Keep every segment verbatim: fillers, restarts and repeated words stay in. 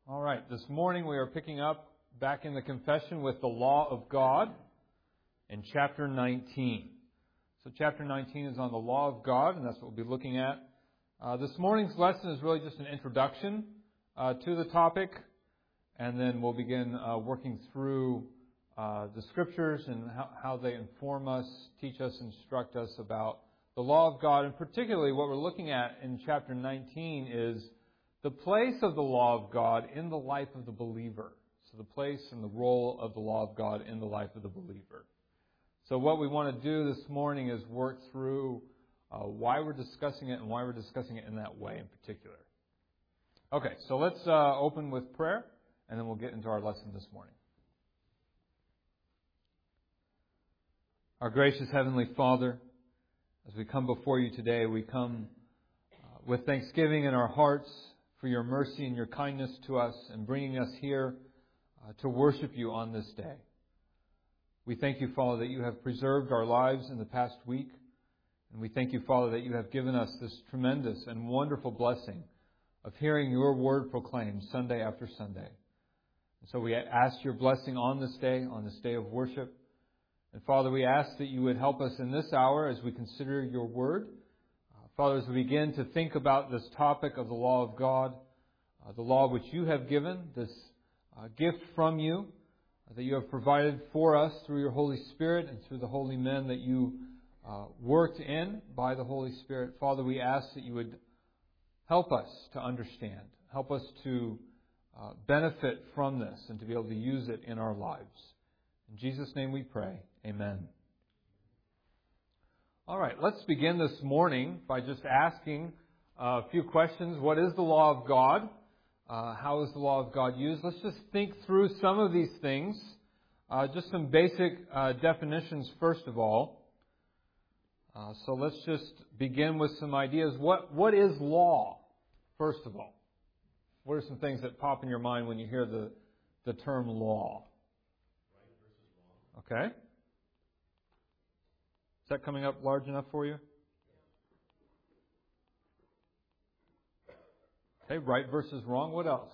All right, this morning we are picking up back in the confession with the law of God in chapter nineteen. So chapter nineteen is on the law of God, and that's what we'll be looking at. Uh, this morning's lesson is really just an introduction uh, to the topic, and then we'll begin uh, working through uh, the scriptures and how, how they inform us, teach us, instruct us about the law of God. And particularly what we're looking at in chapter nineteen is the place of the law of God in the life of the believer. So the place and the role of the law of God in the life of the believer. So what we want to do this morning is work through uh, why we're discussing it and why we're discussing it in that way in particular. Okay, so let's uh, open with prayer, and then we'll get into our lesson this morning. Our gracious Heavenly Father, as we come before you today, we come uh, with thanksgiving in our hearts for your mercy and your kindness to us and bringing us here uh, to worship you on this day. We thank you, Father, that you have preserved our lives in the past week. And we thank you, Father, that you have given us this tremendous and wonderful blessing of hearing your word proclaimed Sunday after Sunday. And so we ask your blessing on this day, on this day of worship. And Father, we ask that you would help us in this hour as we consider your word. Father, as we begin to think about this topic of the law of God, uh, the law which you have given, this uh, gift from you uh, that you have provided for us through your Holy Spirit and through the holy men that you uh, worked in by the Holy Spirit. Father, we ask that you would help us to understand, help us to uh, benefit from this and to be able to use it in our lives. In Jesus' name we pray. Amen. All right, let's begin this morning by just asking a few questions. What is the law of God? Uh, how is the law of God used? Let's just think through some of these things. Uh, just some basic uh, definitions first of all. Uh, so let's just begin with some ideas. What What is law, first of all? What are some things that pop in your mind when you hear the, the term law? Right versus wrong. Okay. Is that coming up large enough for you? Okay, right versus wrong. What else?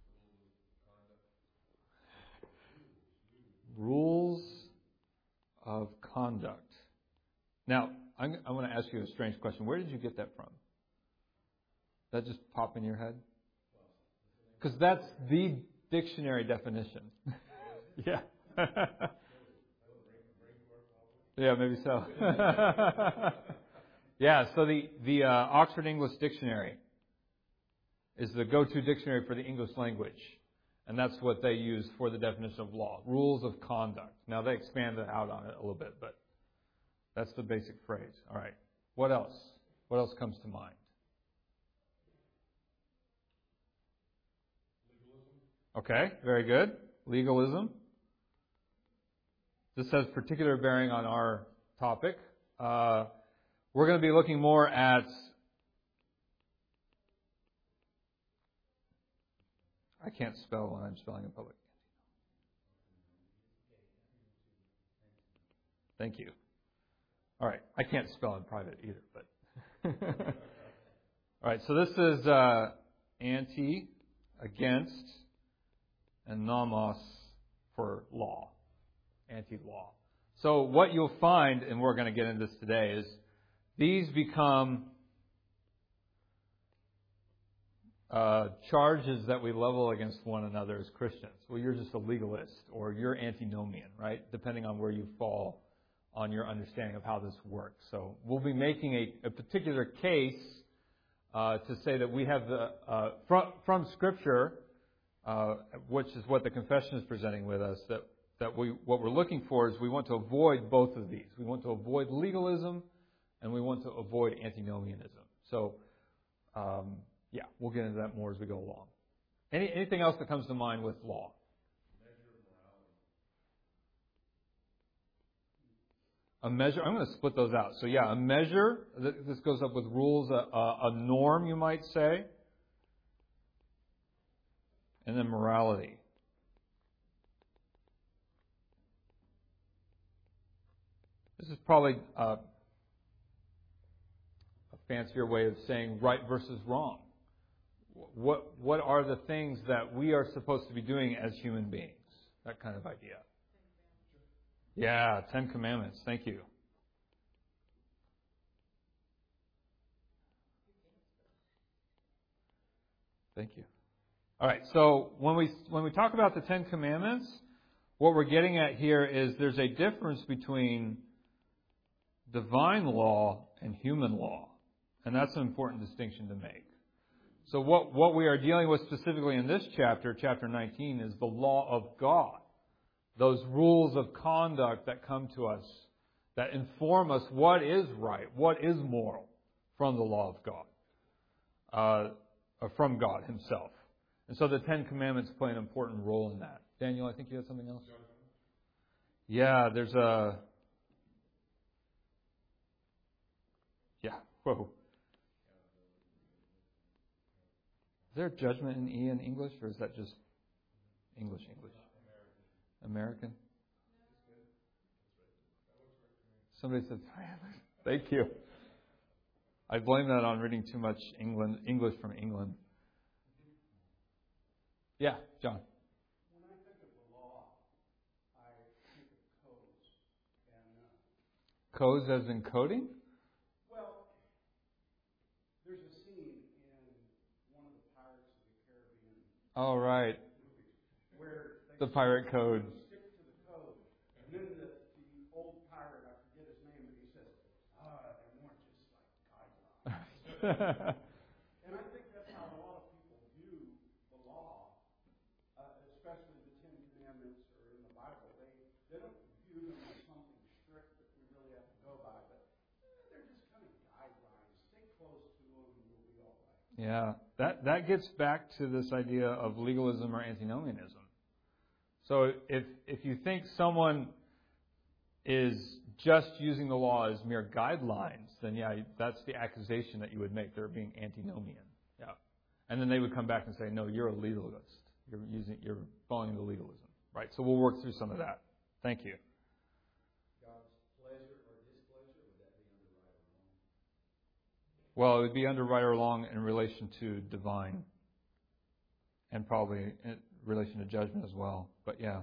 Rules of conduct. Now, I'm, I want to ask you a strange question. Where did you get that from? Did that just pop in your head? Because that's the dictionary definition. Yeah. Yeah, maybe so. Yeah, so the, the uh, Oxford English Dictionary is the go-to dictionary for the English language. And that's what they use for the definition of law. Rules of conduct. Now, they expand it out on it a little bit, but that's the basic phrase. All right. What else? What else comes to mind? Legalism. Okay, very good. Legalism. This has particular bearing on our topic. Uh, we're going to be looking more at I can't spell when I'm spelling in public. Thank you. All right. I can't spell in private either, but all right. So this is uh, anti, against, and nomos for law. Anti-law. So what you'll find, and we're going to get into this today, is these become uh, charges that we level against one another as Christians. Well, you're just a legalist, or you're antinomian, right? Depending on where you fall on your understanding of how this works. So we'll be making a, a particular case uh, to say that we have the uh, from, from Scripture, uh, which is what the confession is presenting with us, that that we what we're looking for is we want to avoid both of these. We want to avoid legalism, and we want to avoid antinomianism. So, um, yeah, we'll get into that more as we go along. Any, anything else that comes to mind with law? A measure. I'm going to split those out. So, yeah, a measure. This goes up with rules, a, a, a norm, you might say, and then morality. This is probably uh, a fancier way of saying right versus wrong. what what are the things that we are supposed to be doing as human beings? That kind of idea. Yeah, Ten Commandments. Thank you. Thank you. All right, so when we when we talk about the Ten Commandments, what we're getting at here is there's a difference between divine law and human law. And that's an important distinction to make. So what, what we are dealing with specifically in this chapter, chapter nineteen, is the law of God. Those rules of conduct that come to us, that inform us what is right, what is moral from the law of God, uh, or from God Himself. And so the Ten Commandments play an important role in that. Daniel, I think you had something else? Yeah, there's a... Yeah, whoa. Is there a judgment in E in English, or is that just English, English? American? Somebody said, thank you. I blame that on reading too much England English from England. Yeah, John. When I think of the law, I think of codes. And, uh, Codes as in coding? well, there's a scene in one of the Pirates of the Caribbean Oh, right. movies where they The pirate code. stick to the code. And then the, the old pirate, I forget his name, but he says, ah, they're more just like guidelines. And I think that's how a lot of people view the law, uh, especially the Ten Commandments or in the Bible. They they don't view them as something strict that we really have to go by, but eh, they're just kind of guidelines. Stay close to them and you'll be all right. Yeah, that, that gets back to this idea of legalism or antinomianism. So if if you think someone is just using the law as mere guidelines, then yeah, that's the accusation that you would make. They're being antinomian. Yeah, and then they would come back and say, no, you're a legalist. You're using, you're following the legalism, right? So we'll work through some of that. Thank you. God's pleasure or displeasure, would that be under right or wrong? Well, it would be under right or wrong in relation to divine, and probably in relation to judgment as well. But yeah.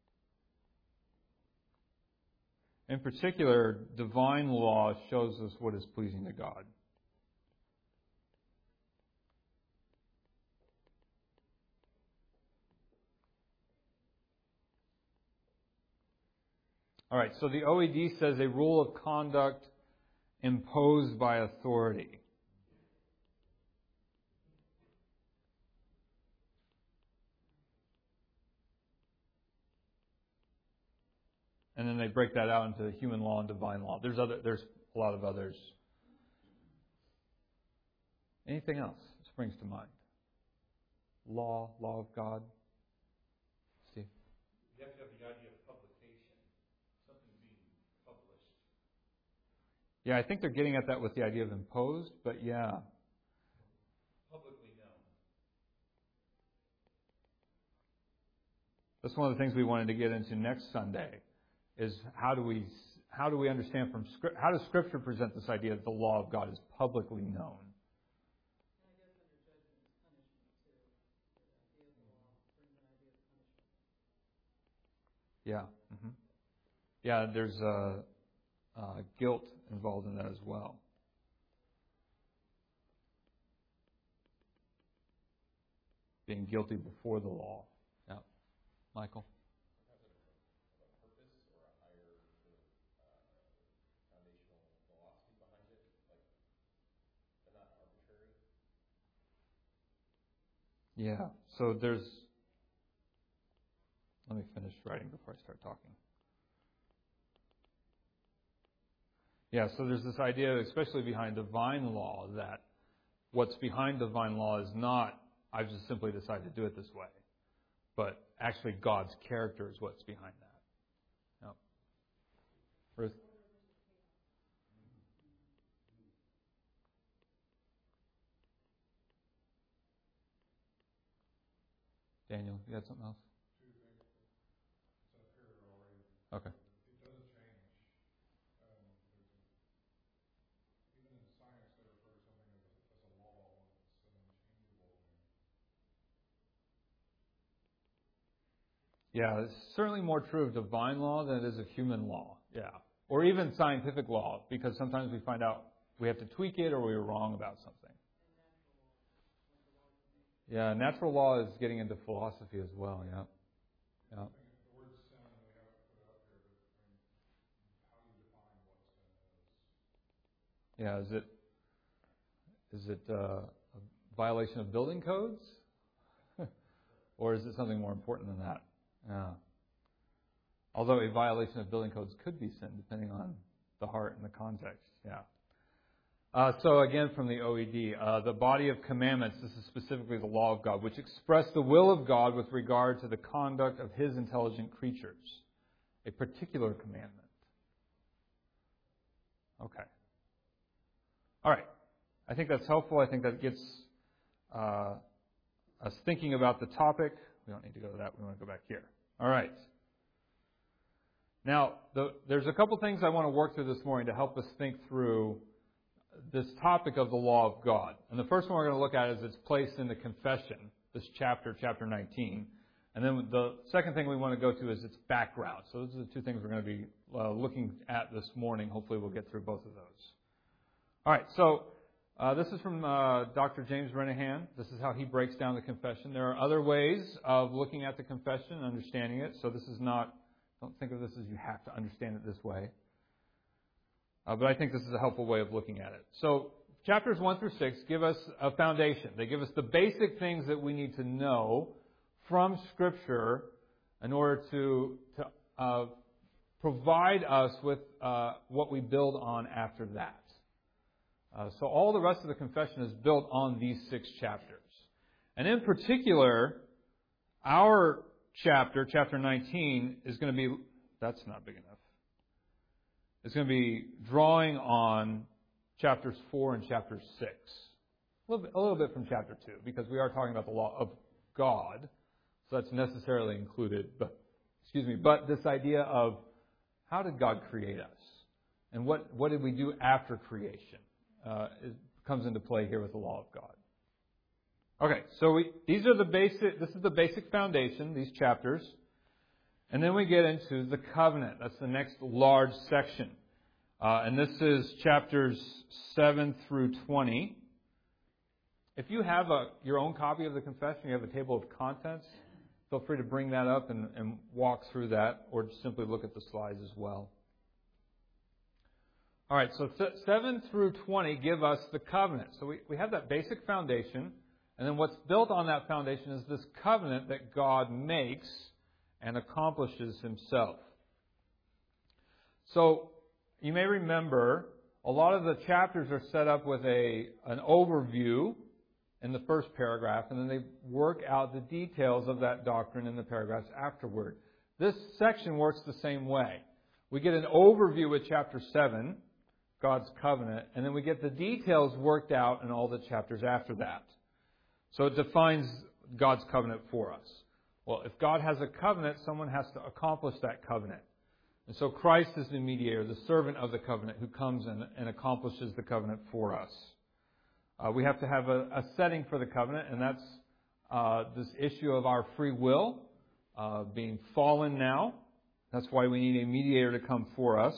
In particular, divine law shows us what is pleasing to God. All right, so the O E D says a rule of conduct imposed by authority. And then they break that out into human law and divine law. There's other. There's a lot of others. Anything else that springs to mind? Law, law of God. Steve? You have to have the idea of publication, something being published. Yeah, I think they're getting at that with the idea of imposed, but yeah. Publicly known. That's one of the things we wanted to get into next Sunday. Is how do we how do we understand from Scripture? How does Scripture present this idea that the law of God is publicly known? Yeah, mm-hmm. yeah. There's uh, uh, guilt involved in that as well. Being guilty before the law. Yeah, Michael. Yeah, so there's, let me finish writing before I start talking. Yeah, so there's this idea, especially behind divine law, that what's behind divine law is not, I've just simply decided to do it this way, but actually God's character is what's behind that. Yep. Ruth? Daniel, you had something else? Two things. It's up here already. Okay. It doesn't change. Um, there's a, even in science, they refer to something as a, as a law when it's an unchangeable thing. Yeah, it's certainly more true of divine law than it is of human law. Yeah. Or even scientific law, because sometimes we find out we have to tweak it or we were wrong about something. Yeah, natural law is getting into philosophy as well, yeah. Yeah. The word sin we have to put out there, but I mean, how do you define what sin is? Yeah, is it is it uh, a violation of building codes? Or is it something more important than that? Yeah. Although a violation of building codes could be sin, depending on the heart and the context. Yeah. Uh, so again, from the O E D, uh, the body of commandments, this is specifically the law of God, which express the will of God with regard to the conduct of His intelligent creatures. A particular commandment. Okay. All right. I think that's helpful. I think that gets uh, us thinking about the topic. We don't need to go to that. We want to go back here. All right. Now, the, there's a couple things I want to work through this morning to help us think through this topic of the law of God. And the first one we're going to look at is its place in the confession, this chapter, chapter nineteen. And then the second thing we want to go to is its background. So those are the two things we're going to be uh, looking at this morning. Hopefully we'll get through both of those. All right, so uh, this is from uh, Doctor James Renihan. This is how he breaks down the confession. There are other ways of looking at the confession and understanding it. So this is not, don't think of this as you have to understand it this way. Uh, but I think this is a helpful way of looking at it. So chapters one through six give us a foundation. They give us the basic things that we need to know from Scripture in order to, to uh, provide us with uh, what we build on after that. Uh, so all the rest of the confession is built on these six chapters. And in particular, our chapter, chapter nineteen, is going to be, that's not big enough. It's going to be drawing on chapters four and chapter six. A little bit, a little bit from chapter two, because we are talking about the law of God. So that's necessarily included. But, excuse me, but this idea of how did God create us? And what, what did we do after creation? Uh, it comes into play here with the law of God. Okay, so we, these are the basic, this is the basic foundation, these chapters. And then we get into the covenant. That's the next large section. Uh, and this is chapters seven through twenty. If you have a, your own copy of the confession, you have a table of contents, feel free to bring that up and, and walk through that, or just simply look at the slides as well. All right, so seven through twenty give us the covenant. So we, we have that basic foundation, and then what's built on that foundation is this covenant that God makes and accomplishes Himself. So you may remember a lot of the chapters are set up with a an overview in the first paragraph, and then they work out the details of that doctrine in the paragraphs afterward. This section works the same way. We get an overview with chapter seven, God's covenant, and then we get the details worked out in all the chapters after that. So it defines God's covenant for us. Well, if God has a covenant, someone has to accomplish that covenant. And so Christ is the mediator, the servant of the covenant, who comes and, and accomplishes the covenant for us. Uh, we have to have a, a setting for the covenant, and that's uh, this issue of our free will uh, being fallen now. That's why we need a mediator to come for us.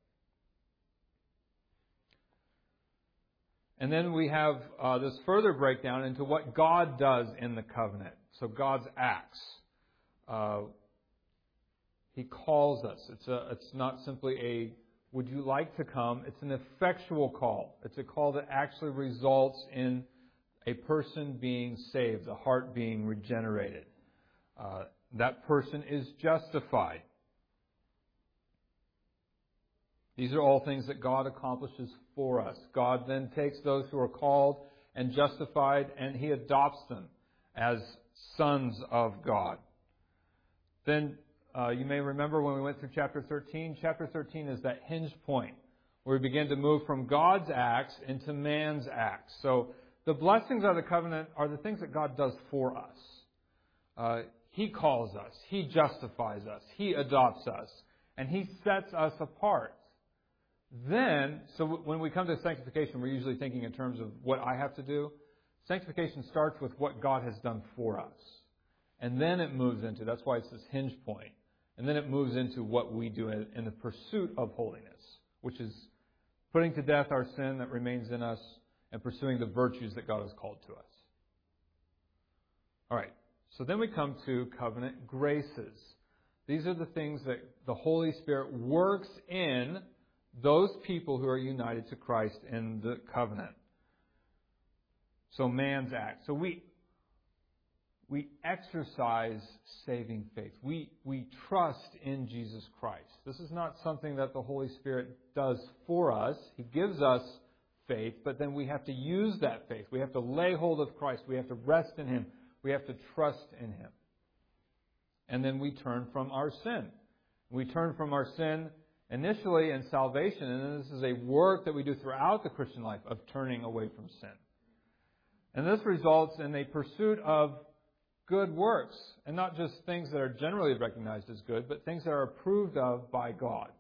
And then we have uh, this further breakdown into what God does in the covenant. So God's acts. Uh, he calls us. It's a, it's not simply a, would you like to come? It's an effectual call. It's a call that actually results in a person being saved, a heart being regenerated. Uh, that person is justified. These are all things that God accomplishes for us. God then takes those who are called and justified, and He adopts them as sons of God. Then uh, you may remember when we went through chapter thirteen. Chapter thirteen is that hinge point where we begin to move from God's acts into man's acts. So the blessings of the covenant are the things that God does for us. Uh, he calls us. He justifies us. He adopts us. And He sets us apart. Then, so when we come to sanctification, we're usually thinking in terms of what I have to do. Sanctification starts with what God has done for us. And then it moves into, that's why it's this hinge point. And then it moves into what we do in, in the pursuit of holiness, which is putting to death our sin that remains in us and pursuing the virtues that God has called to us. All right, so then we come to covenant graces. These are the things that the Holy Spirit works in those people who are united to Christ in the covenant. So man's act. So we we exercise saving faith. We we trust in Jesus Christ. This is not something that the Holy Spirit does for us. He gives us faith, but then we have to use that faith. We have to lay hold of Christ. We have to rest in Him. We have to trust in Him. And then we turn from our sin. We turn from our sin initially in salvation, and then this is a work that we do throughout the Christian life of turning away from sin. And this results in a pursuit of good works, and not just things that are generally recognized as good, but things that are approved of by God.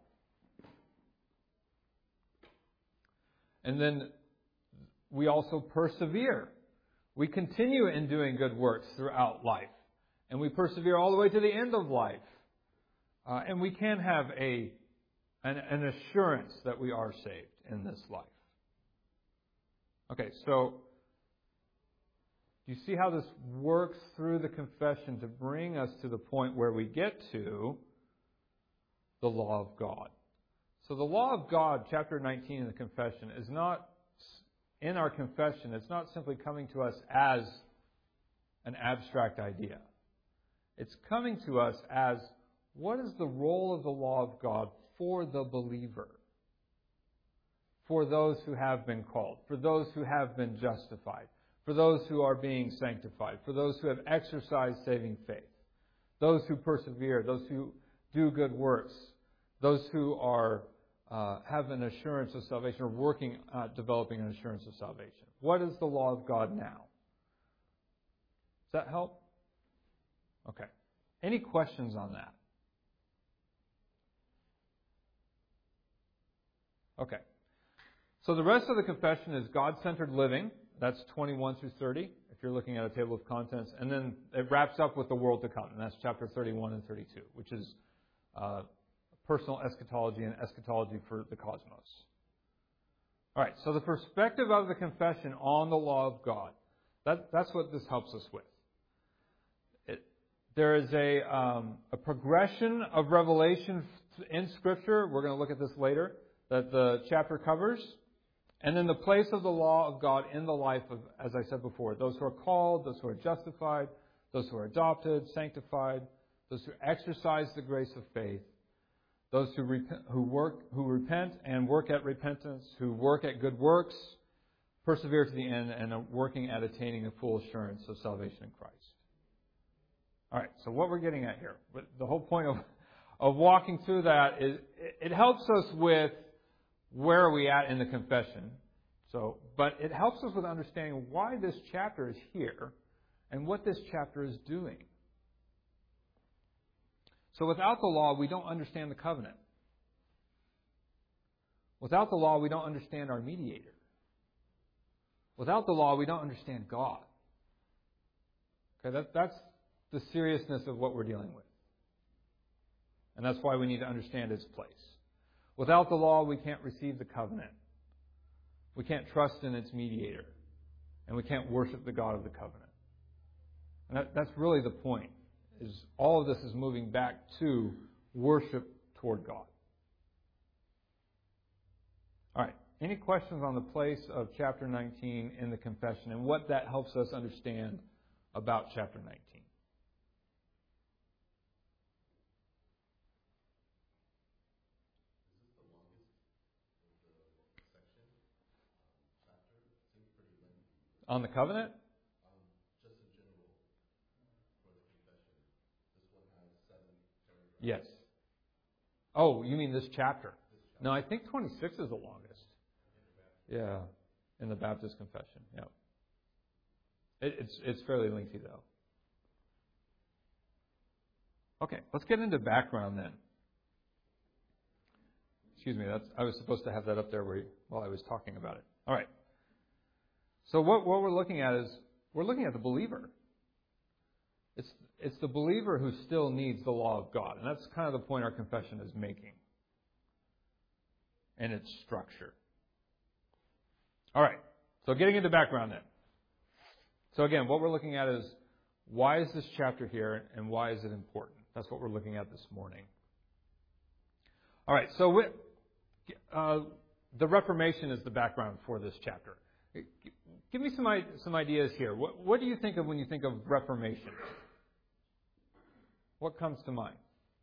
And then we also persevere. We continue in doing good works throughout life. And we persevere all the way to the end of life. Uh, and we can have a an, an assurance that we are saved in this life. Okay, so you see how this works through the confession to bring us to the point where we get to the law of God. So the law of God, chapter nineteen in the confession, is not, in our confession, it's not simply coming to us as an abstract idea. It's coming to us as, what is the role of the law of God for the believer? For those who have been called, for those who have been justified, for those who are being sanctified, for those who have exercised saving faith, those who persevere, those who do good works, those who are uh, have an assurance of salvation, or working at developing an assurance of salvation. What is the law of God now? Does that help? Okay. Any questions on that? Okay. So the rest of the confession is God-centered living. That's twenty-one through thirty, if you're looking at a table of contents. And then it wraps up with the world to come. And that's chapter thirty-one and thirty-two, which is uh, personal eschatology and eschatology for the cosmos. All right, so the perspective of the confession on the law of God, that, that's what this helps us with. It, there is a, um, a progression of revelation in Scripture. We're going to look at this later, that the chapter covers. And then the place of the law of God in the life of, as I said before, those who are called, those who are justified, those who are adopted, sanctified, those who exercise the grace of faith, those who repent, who work, who repent and work at repentance, who work at good works, persevere to the end, and are working at attaining a full assurance of salvation in Christ. All right, so what we're getting at here, the whole point of, of walking through that is it helps us with where are we at in the confession. So, but it helps us with understanding why this chapter is here and what this chapter is doing. So without the law, we don't understand the covenant. Without the law, we don't understand our mediator. Without the law, we don't understand God. Okay, that, that's the seriousness of what we're dealing with. And that's why we need to understand its place. Without the law, we can't receive the covenant. We can't trust in its mediator. And we can't worship the God of the covenant. And that, that's really the point. Is all of this is moving back to worship toward God. All right. Any questions on the place of chapter nineteen in the confession and what that helps us understand about chapter nineteen? On the covenant? Yes. Oh, you mean this chapter? No, I think twenty-six is the longest. Yeah, in the Baptist Confession. Yeah. It, it's it's fairly lengthy though. Okay, let's get into background then. Excuse me, that's I was supposed to have that up there where, while I was talking about it. All right. So what what we're looking at is we're looking at the believer. It's, it's the believer who still needs the law of God. And that's kind of the point our confession is making. And its structure. All right. So getting into background then. So again, what we're looking at is, why is this chapter here and why is it important? That's what we're looking at this morning. All right. So with, uh, the Reformation is the background for this chapter. Give me some some ideas here. What, what do you think of when you think of Reformation? What comes to mind?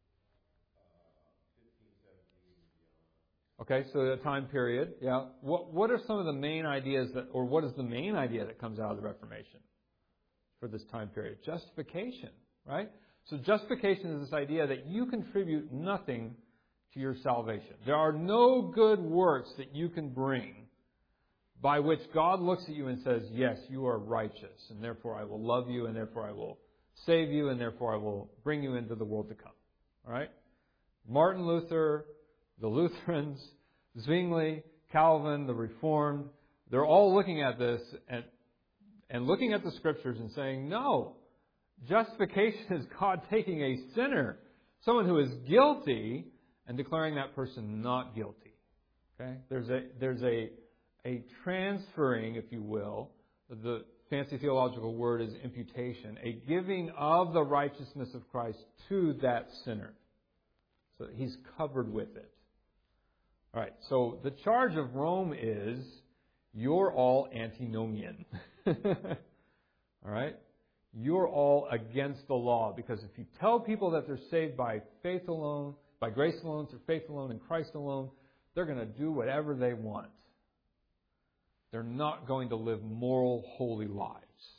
Okay, so a time period, yeah. What what are some of the main ideas that, or what is the main idea that comes out of the Reformation for this time period? Justification, right? So justification is this idea that you contribute nothing to your salvation. There are no good works that you can bring by which God looks at you and says, yes, you are righteous, and therefore I will love you, and therefore I will save you, and therefore I will bring you into the world to come. All right? Martin Luther, the Lutherans, Zwingli, Calvin, the Reformed, they're all looking at this and, and looking at the Scriptures and saying, no, justification is God taking a sinner, someone who is guilty, and declaring that person not guilty. Okay? There's a there's a a transferring, if you will, the fancy theological word is imputation, a giving of the righteousness of Christ to that sinner. So he's covered with it. All right, so the charge of Rome is, you're all antinomian. All right? You're all against the law, because if you tell people that they're saved by faith alone, by grace alone, through faith alone, in Christ alone, they're going to do whatever they want. They're not going to live moral, holy lives.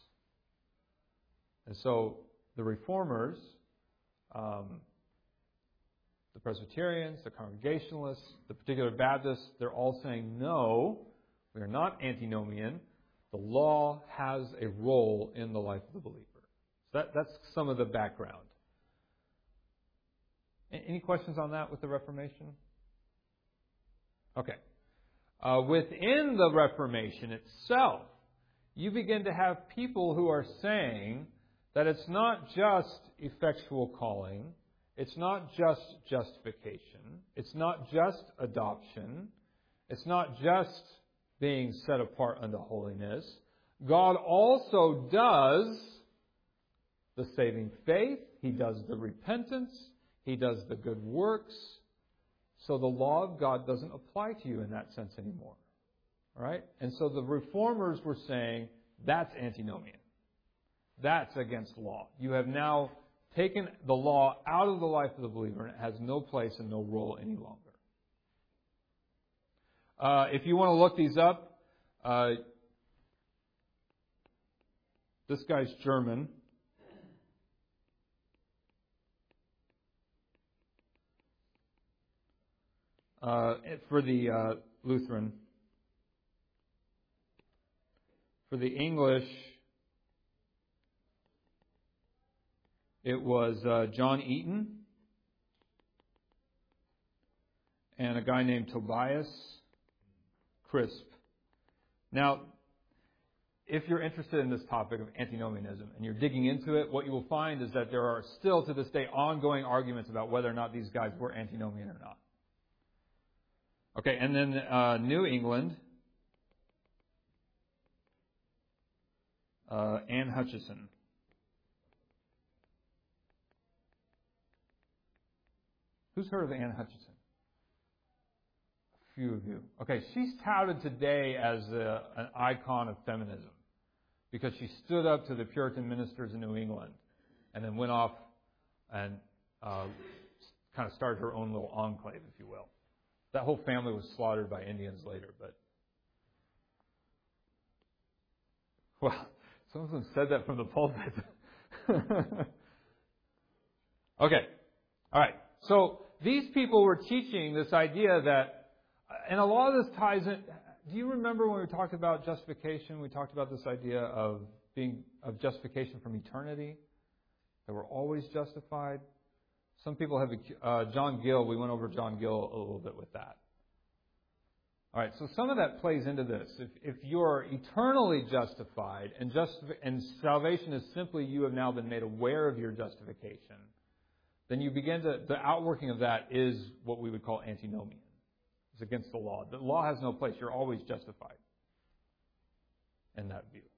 And so the Reformers, um, the Presbyterians, the Congregationalists, the particular Baptists, they're all saying, no, we are not antinomian. The law has a role in the life of the believer. So that, that's some of the background. Any questions on that with the Reformation? Okay. Uh, within the Reformation itself, you begin to have people who are saying that it's not just effectual calling, it's not just justification, it's not just adoption, it's not just being set apart unto holiness. God also does the saving faith, He does the repentance, He does the good works. So the law of God doesn't apply to you in that sense anymore. All right? And so the Reformers were saying, that's antinomian. That's against law. You have now taken the law out of the life of the believer, and it has no place and no role any longer. Uh, if you want to look these up, uh, this guy's German. Uh, for the uh, Lutheran. For the English, it was uh, John Eaton and a guy named Tobias Crisp. Now, if you're interested in this topic of antinomianism and you're digging into it, what you will find is that there are still to this day ongoing arguments about whether or not these guys were antinomian or not. Okay, and then uh, New England, uh, Anne Hutchison. Who's heard of Anne Hutchison? A few of you. Okay, she's touted today as a, an icon of feminism because she stood up to the Puritan ministers in New England and then went off and uh, kind of started her own little enclave, if you will. That whole family was slaughtered by Indians later, but well, some of them said that from the pulpit. Okay, all right. So these people were teaching this idea that, and a lot of this ties in. Do you remember when we talked about justification? We talked about this idea of being of justification from eternity, that we're always justified. Some people have, uh, John Gill, we went over John Gill a little bit with that. All right, so some of that plays into this. If, if you're eternally justified and, just, and salvation is simply you have now been made aware of your justification, then you begin to, the outworking of that is what we would call antinomian. It's against the law. The law has no place. You're always justified in that view.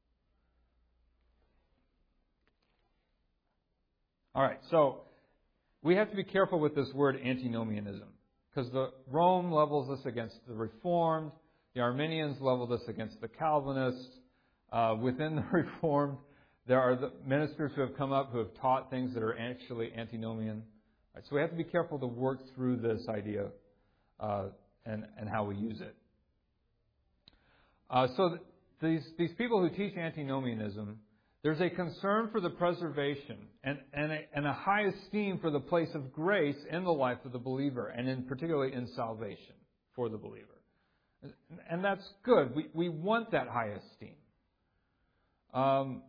All right, so we have to be careful with this word antinomianism, because the Rome levels us against the Reformed, the Arminians leveled us against the Calvinists. Uh, within the Reformed, there are the ministers who have come up who have taught things that are actually antinomian. Right, so we have to be careful to work through this idea uh, and, and how we use it. Uh, so th- these, these people who teach antinomianism, there's a concern for the preservation and, and, a, and a high esteem for the place of grace in the life of the believer, and in particularly in salvation for the believer. And that's good. We, we want that high esteem. Um,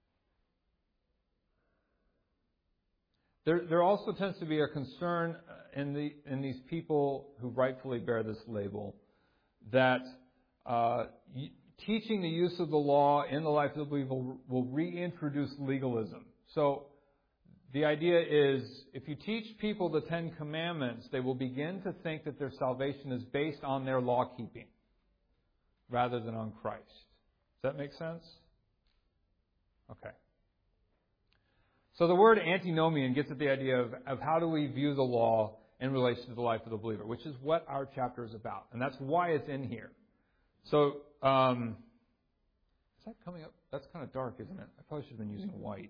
there, there also tends to be a concern in, the, in these people who rightfully bear this label that uh, teaching the use of the law in the life of the believer will, will reintroduce legalism. So the idea is, if you teach people the Ten Commandments, they will begin to think that their salvation is based on their law keeping rather than on Christ. Does that make sense? Okay. So the word antinomian gets at the idea of, of how do we view the law in relation to the life of the believer, which is what our chapter is about. And that's why it's in here. So, um, is that coming up? That's kind of dark, isn't it? I probably should have been using white.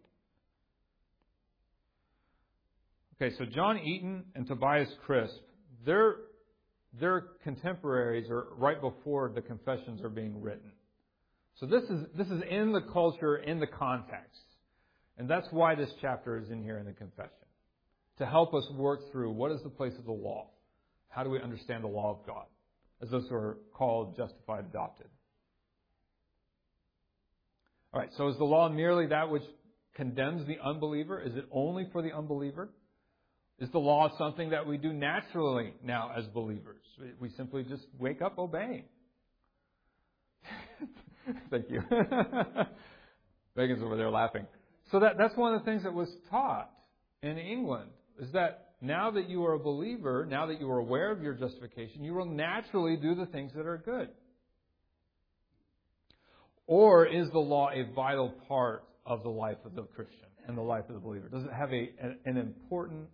Okay, so John Eaton and Tobias Crisp, their, their contemporaries are right before the Confessions are being written. So this is, this is in the culture, in the context. And that's why this chapter is in here in the Confession. To help us work through what is the place of the law. How do we understand the law of God? As those who are called, justified, adopted. All right, so is the law merely that which condemns the unbeliever? Is it only for the unbeliever? Is the law something that we do naturally now as believers? We simply just wake up obeying. Thank you. Megan's over there laughing. So that, that's one of the things that was taught in England, is that now that you are a believer, now that you are aware of your justification, you will naturally do the things that are good. Or is the law a vital part of the life of the Christian and the life of the believer? Does it have a, an, an important...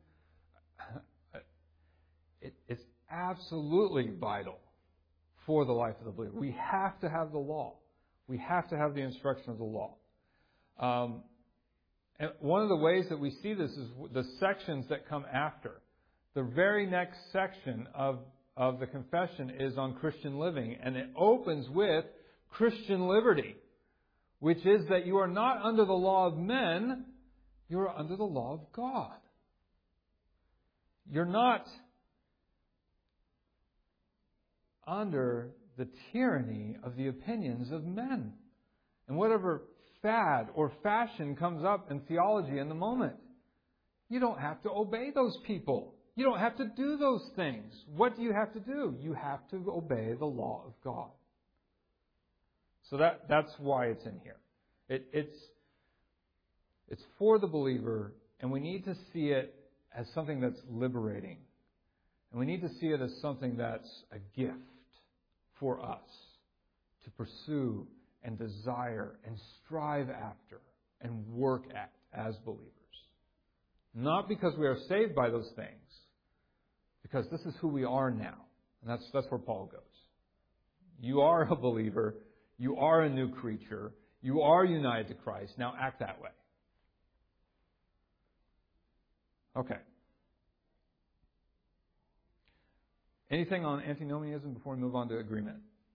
It, it's absolutely vital for the life of the believer. We have to have the law. We have to have the instruction of the law. Um, and one of the ways that we see this is the sections that come after. The very next section of, of the confession is on Christian living, and it opens with Christian liberty, which is that you are not under the law of men, you are under the law of God. You're not under the tyranny of the opinions of men. And whatever fad or fashion comes up in theology in the moment, you don't have to obey those people. You don't have to do those things. What do you have to do? You have to obey the law of God. So that, that's why it's in here. It, it's, it's for the believer, and we need to see it as something that's liberating. And we need to see it as something that's a gift for us to pursue and desire and strive after and work at as believers. Not because we are saved by those things, because this is who we are now. And that's, that's where Paul goes. You are a believer. You are a new creature. You are united to Christ. Now act that way. Okay. Anything on antinomianism before we move on to agreement?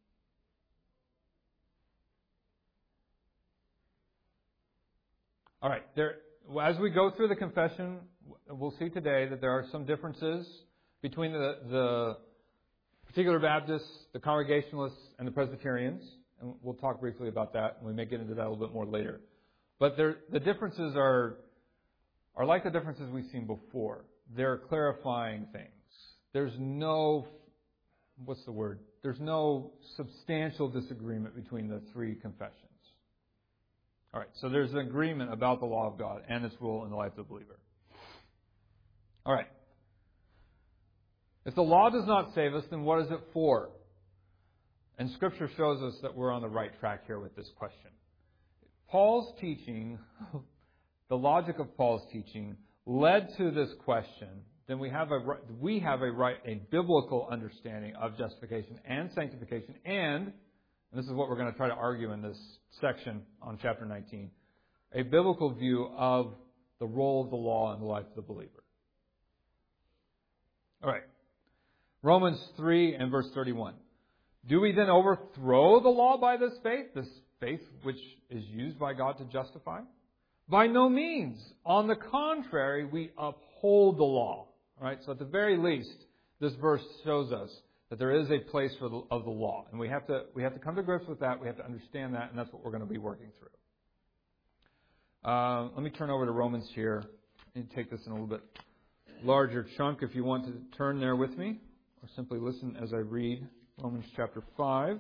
All right. There, as we go through the confession, we'll see today that there are some differences between the, the particular Baptists, the Congregationalists, and the Presbyterians. And we'll talk briefly about that, and we may get into that a little bit more later. But there, the differences are, are like the differences we've seen before. They're clarifying things. There's no what's the word? There's no substantial disagreement between the three confessions. All right, so there's an agreement about the law of God and its role in the life of the believer. All right. If the law does not save us, then what is it for? And Scripture shows us that we're on the right track here with this question. Paul's teaching, the logic of Paul's teaching, led to this question. Then we have a we have a right a biblical understanding of justification and sanctification, and, and this is what we're going to try to argue in this section on chapter nineteen, a biblical view of the role of the law in the life of the believer. All right, Romans three and verse thirty-one. Do we then overthrow the law by this faith, this faith which is used by God to justify? By no means. On the contrary, we uphold the law. All right, so at the very least, this verse shows us that there is a place for the, of the law, and we have to we have to come to grips with that. We have to understand that, and that's what we're going to be working through. Uh, let me turn over to Romans here and take this in a little bit larger chunk. If you want to turn there with me, or simply listen as I read Romans chapter five,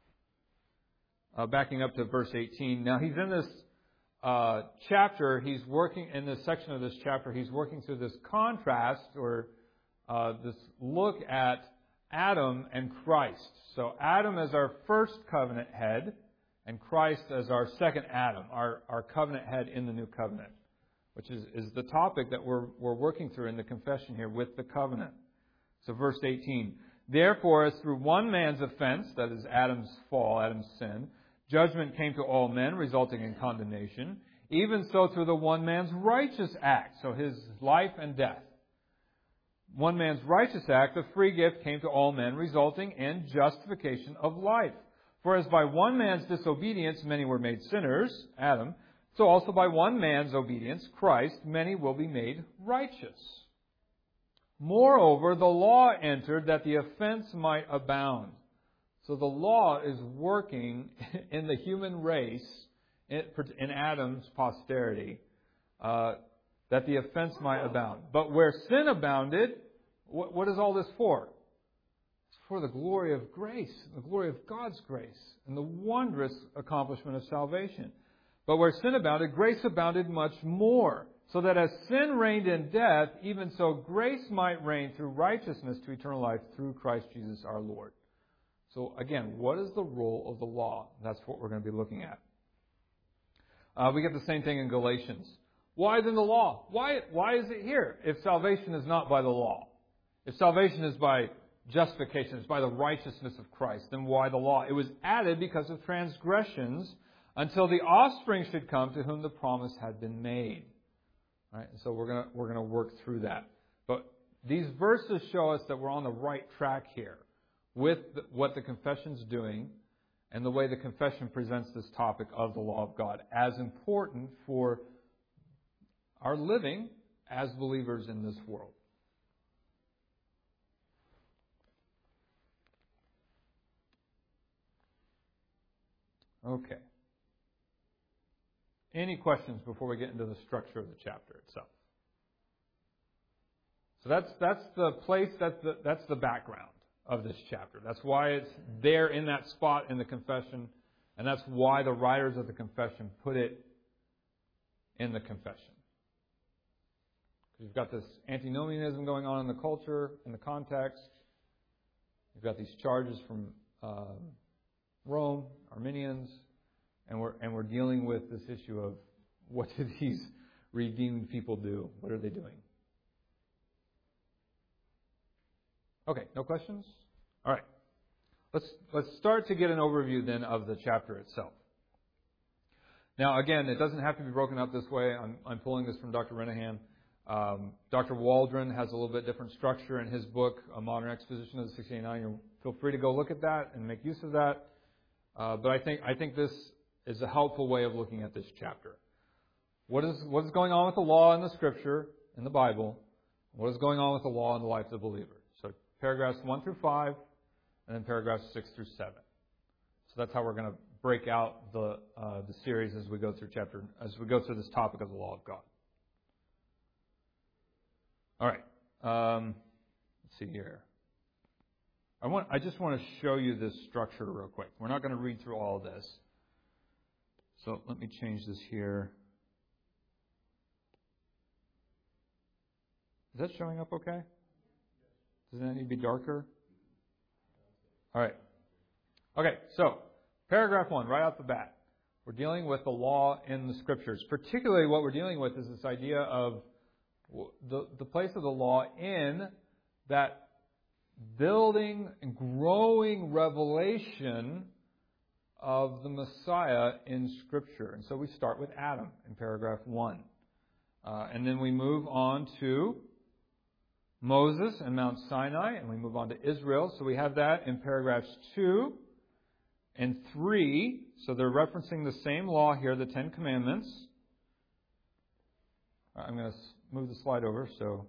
uh, backing up to verse eighteen. Now he's in this uh, chapter. He's working in this section of this chapter. He's working through this contrast or uh, this look at Adam and Christ. So Adam as our first covenant head, and Christ as our second Adam, our, our covenant head in the new covenant, which is, is the topic that we're, we're working through in the confession here with the covenant. So verse eighteen, therefore, as through one man's offense, that is Adam's fall, Adam's sin, judgment came to all men, resulting in condemnation, even so through the one man's righteous act, so his life and death. One man's righteous act, the free gift, came to all men, resulting in justification of life. For as by one man's disobedience many were made sinners, Adam, so also by one man's obedience, Christ, many will be made righteous. Moreover, the law entered that the offense might abound. So the law is working in the human race, in Adam's posterity, uh, that the offense might abound. But where sin abounded, what, what is all this for? It's for the glory of grace, the glory of God's grace, and the wondrous accomplishment of salvation. But where sin abounded, grace abounded much more, so that as sin reigned in death, even so grace might reign through righteousness to eternal life through Christ Jesus our Lord. So again, what is the role of the law? That's what we're going to be looking at. Uh, we get the same thing in Galatians. Why then the law? Why, why is it here if salvation is not by the law? If salvation is by justification, it's by the righteousness of Christ, then why the law? It was added because of transgressions until the offspring should come to whom the promise had been made. Right? And so we're going to, we're going to work through that. But these verses show us that we're on the right track here with what the confession's doing and the way the confession presents this topic of the law of God as important for our living as believers in this world. Okay. Any questions before we get into the structure of the chapter itself? So that's that's the place, that's the, that's the background of this chapter. That's why it's there in that spot in the confession, and that's why the writers of the confession put it in the confession. Because you've got this antinomianism going on in the culture, in the context. You've got these charges from uh, Rome, Arminians, and we're and we're dealing with this issue of what do these redeemed people do? What are they doing? Okay, no questions? All right. Let's let's start to get an overview then of the chapter itself. Now, again, it doesn't have to be broken up this way. I'm, I'm pulling this from Doctor Renahan. Um, Doctor Waldron has a little bit different structure in his book, A Modern Exposition of the six eighty-nine. You feel free to go look at that and make use of that. Uh, but I think I think this is a helpful way of looking at this chapter. What is what is going on with the law in the Scripture, in the Bible? What is going on with the law in the life of the believer? So paragraphs one through five, and then paragraphs six through seven. So that's how we're going to break out the uh, the series as we go through chapter as we go through this topic of the law of God. All right. Um, let's see here. I want. I just want to show you this structure real quick. We're not going to read through all of this. So let me change this here. Is that showing up okay? Does that need to be darker? All right. Okay, so paragraph one, right off the bat. We're dealing with the law in the Scriptures. Particularly what we're dealing with is this idea of the, the place of the law in that building and growing revelation of the Messiah in Scripture. And so we start with Adam in paragraph one. Uh, and then we move on to Moses and Mount Sinai, and we move on to Israel. So we have that in paragraphs two and three. So they're referencing the same law here, the Ten Commandments. I'm going to move the slide over so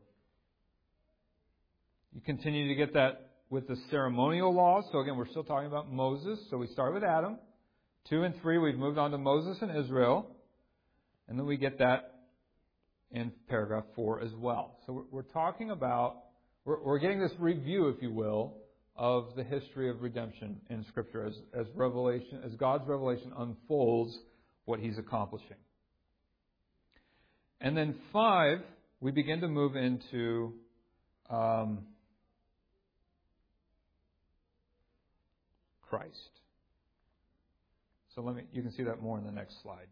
you continue to get that with the ceremonial laws. So again, we're still talking about Moses. So we start with Adam. Two and three, we've moved on to Moses and Israel. And then we get that in paragraph four as well. So we're, we're talking about, we're, we're getting this review, if you will, of the history of redemption in Scripture as, as revelation, as God's revelation unfolds what He's accomplishing. And then five, we begin to move into um, Christ. So let me, you can see that more in the next slide.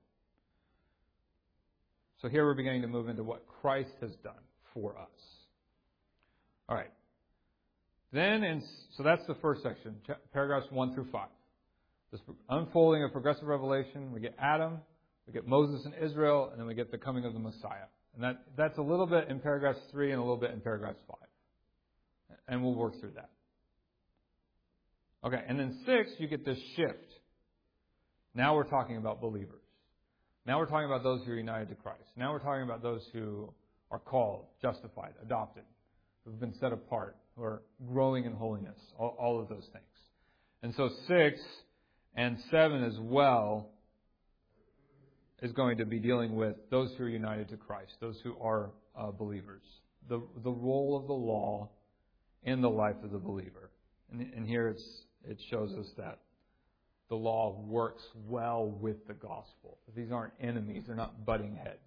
So here we're beginning to move into what Christ has done for us. All right. Then, in, so that's the first section, paragraphs one through five. This unfolding of progressive revelation. We get Adam, we get Moses and Israel, and then we get the coming of the Messiah. And that, that's a little bit in paragraphs three and a little bit in paragraphs five. And we'll work through that. Okay, and then six, you get this shift. Now we're talking about believers. Now we're talking about those who are united to Christ. Now we're talking about those who are called, justified, adopted, who've been set apart, who are growing in holiness, all, all of those things. And so six and seven as well is going to be dealing with those who are united to Christ, those who are uh, believers. The the role of the law in the life of the believer. And, and here it's it shows us that the law works well with the gospel. These aren't enemies. They're not butting heads.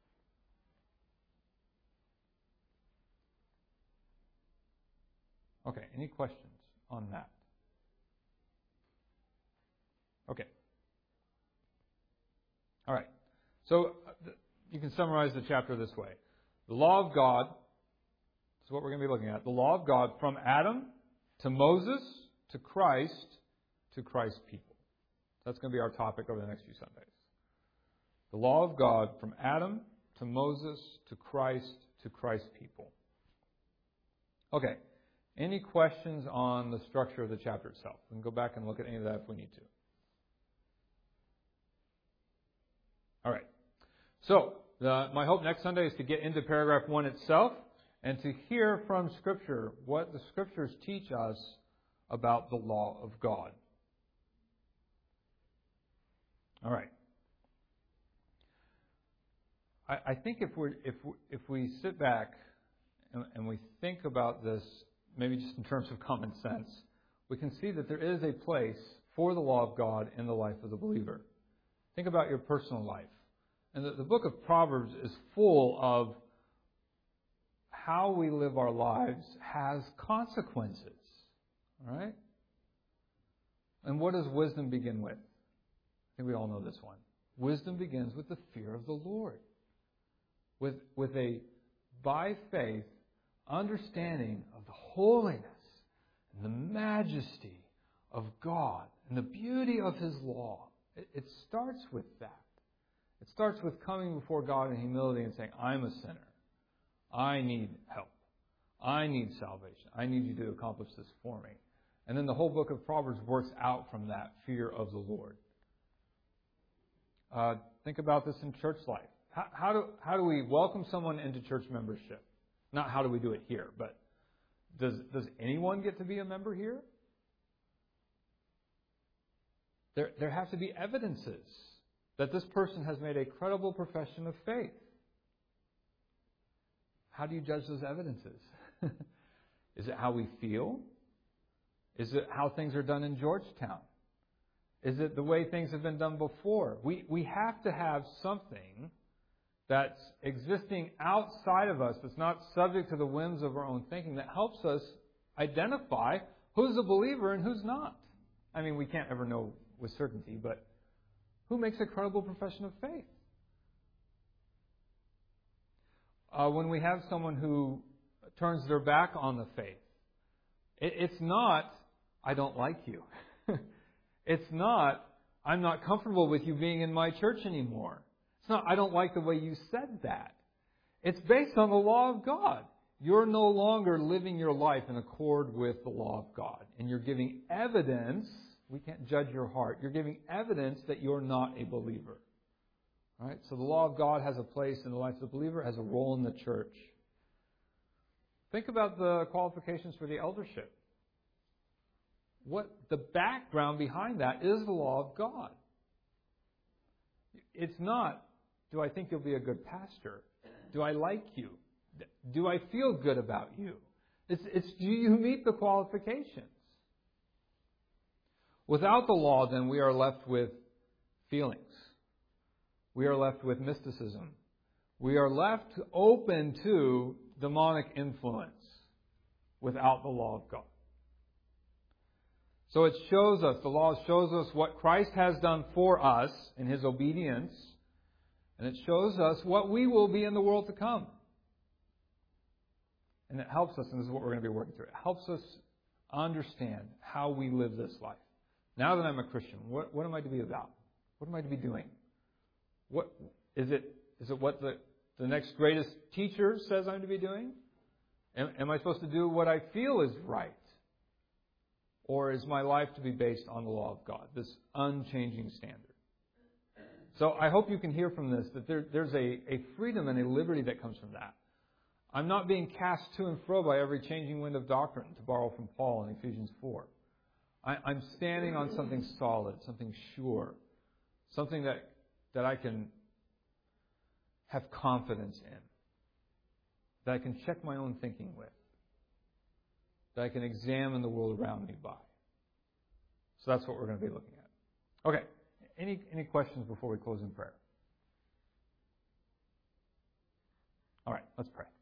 Okay, any questions on that? Okay. All right. So you can summarize the chapter this way. The law of God is what we're going to be looking at. The law of God from Adam to Moses to Christ to Christ's people. That's going to be our topic over the next few Sundays. The law of God from Adam to Moses to Christ to Christ's people. Okay. Any questions on the structure of the chapter itself? We can go back and look at any of that if we need to. All right. So, the, my hope next Sunday is to get into paragraph one itself and to hear from Scripture what the Scriptures teach us about the law of God. All right. I, I think if we if we, if we sit back and, and we think about this, maybe just in terms of common sense, we can see that there is a place for the law of God in the life of the believer. Think about your personal life. And the, the book of Proverbs is full of how we live our lives has consequences. All right? And what does wisdom begin with? I think we all know this one. Wisdom begins with the fear of the Lord. With, with a, by faith, understanding of the holiness and the majesty of God and the beauty of His law. It, it starts with that. It starts with coming before God in humility and saying, I'm a sinner. I need help. I need salvation. I need you to accomplish this for me. And then the whole book of Proverbs works out from that fear of the Lord. Uh, think about this in church life. How, how do how do we welcome someone into church membership? Not how do we do it here, but does does anyone get to be a member here? There there have to be evidences that this person has made a credible profession of faith. How do you judge those evidences? Is it how we feel? Is it how things are done in Georgetown? Is it the way things have been done before? We we have to have something that's existing outside of us, that's not subject to the whims of our own thinking, that helps us identify who's a believer and who's not. I mean, we can't ever know with certainty, but who makes a credible profession of faith? Uh, when we have someone who turns their back on the faith, it, it's not, I don't like you. It's not, I'm not comfortable with you being in my church anymore. It's not, I don't like the way you said that. It's based on the law of God. You're no longer living your life in accord with the law of God. And you're giving evidence, we can't judge your heart, you're giving evidence that you're not a believer. All right? So the law of God has a place in the life of the believer, has a role in the church. Think about the qualifications for the eldership. What the background behind that is the law of God. It's not, do I think you'll be a good pastor? Do I like you? Do I feel good about you? It's, it's do you meet the qualifications? Without the law, then, we are left with feelings. We are left with mysticism. We are left open to demonic influence without the law of God. So it shows us, the law shows us what Christ has done for us in His obedience, and it shows us what we will be in the world to come. And it helps us, and this is what we're going to be working through, it helps us understand how we live this life. Now that I'm a Christian, what, what am I to be about? What am I to be doing? What is it? Is it what the, the next greatest teacher says I'm to be doing? Am, am I supposed to do what I feel is right? Or is my life to be based on the law of God, this unchanging standard? So I hope you can hear from this that there, there's a, a freedom and a liberty that comes from that. I'm not being cast to and fro by every changing wind of doctrine, to borrow from Paul in Ephesians four. I, I'm standing on something solid, something sure, something that, that I can have confidence in, that I can check my own thinking with, that I can examine the world around me by. So that's what we're going to be looking at. Okay, any any questions before we close in prayer? All right, let's pray.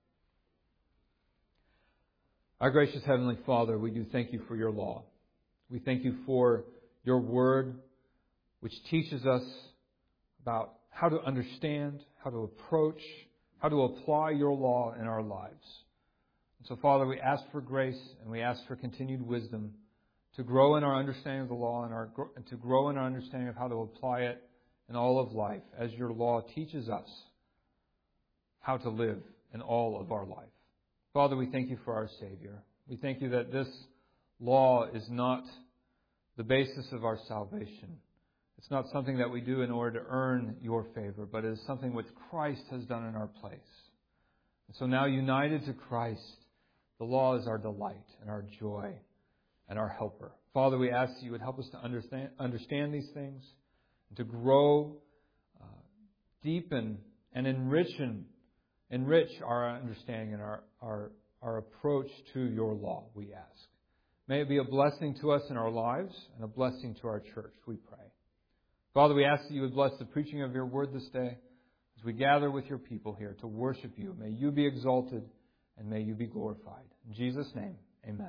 Our gracious Heavenly Father, we do thank you for your law. We thank you for your word, which teaches us about how to understand, how to approach, how to apply your law in our lives. And so, Father, we ask for grace and we ask for continued wisdom to grow in our understanding of the law and, our, and to grow in our understanding of how to apply it in all of life as your law teaches us how to live in all of our life. Father, we thank you for our Savior. We thank you that this law is not the basis of our salvation. It's not something that we do in order to earn your favor, but it is something which Christ has done in our place. And so now, united to Christ, the law is our delight and our joy and our helper. Father, we ask that you would help us to understand, understand these things and to grow, uh, deepen, and enrich, and, enrich our understanding and our, our, our approach to your law, we ask. May it be a blessing to us in our lives and a blessing to our church, we pray. Father, we ask that you would bless the preaching of your word this day as we gather with your people here to worship you. May you be exalted and may you be glorified. In Jesus' name, amen.